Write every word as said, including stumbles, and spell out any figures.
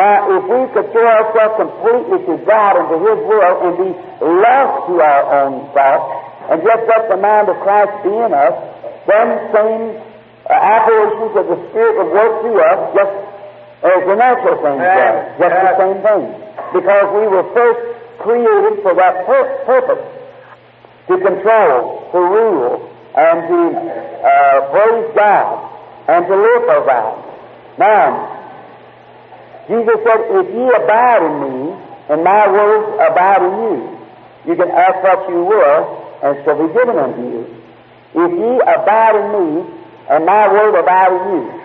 Now, if we could throw ourselves completely to God and to His will and be lost to our own thoughts and just let the mind of Christ be in us, then same uh, operations of the Spirit would work through us just as the natural thing does, just the same thing. Because we were first created for that pur- purpose, to control, to rule, and to uh, praise God, and to live for God. Now, Jesus said, if ye abide in me, and my words abide in you, you can ask what you will, and it shall be given unto you. If ye abide in me, and my word abide in you.